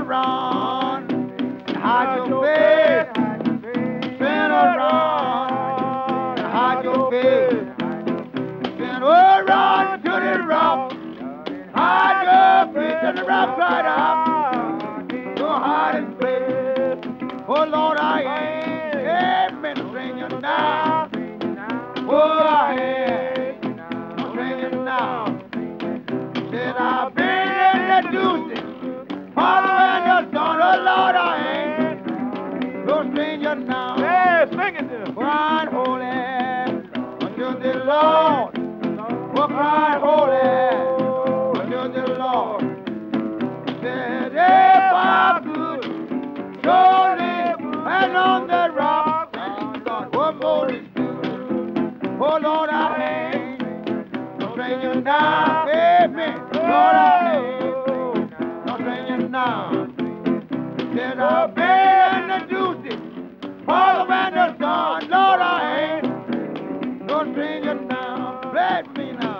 around and hide your face. Spin around and hide your face. Spin around to the rock. Hide your face to the rock right up. Your hiding place. Oh Lord, I ain't been singing now. Oh, I ain't singing now. Said I've been introducing, following the son. Oh Lord, I ain't no singing now. Hey, sing it to him. Crying holy unto the Lord. Oh, crying holy unto the Lord. Said if I could surely and on the rock, Lord, what more is good? Oh Lord, I ain't no singing now. Amen. Lord, I ain't no singing now. Said I've been introduced, following the sun. Lord, I ain't no singing now. Bless me now.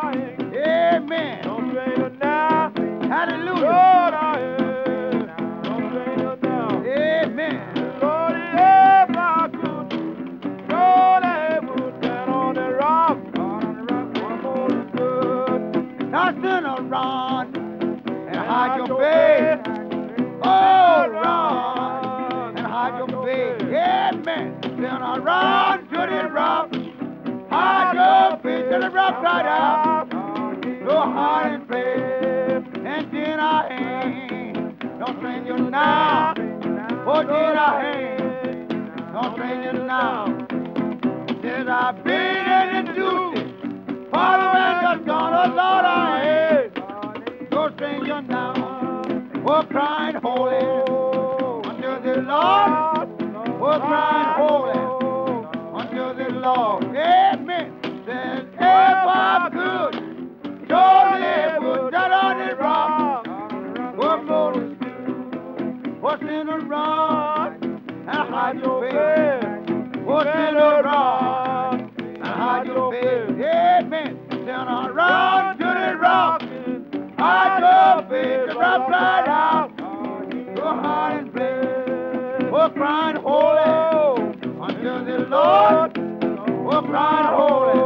Amen. No singing now. Hallelujah. Lord, I ain't no singing now. Amen. Lord, if I could, surely would stand on the rock. One more is good. Now stand around and hide your face. Oh, run and hide your face. Amen. Stand around to the rock. Hide your face to the rock right out. No hiding place. And then I ain't no stranger now. Oh, then I ain't no stranger now. Since I've been introduced, following the gun, oh Lord, I ain't no stranger now. Oh, crying holy unto the Lord. Oh, crying holy unto the Lord. Amen. Says if I could, surely would that on the rock. What more is good? What's in the rock? And hide your face. What's in the rock? And hide your face. Amen. Stand around to the rock. Hide your face. The rock right out. Your hiding place. Oh, crying holy unto the Lord. Oh, crying holy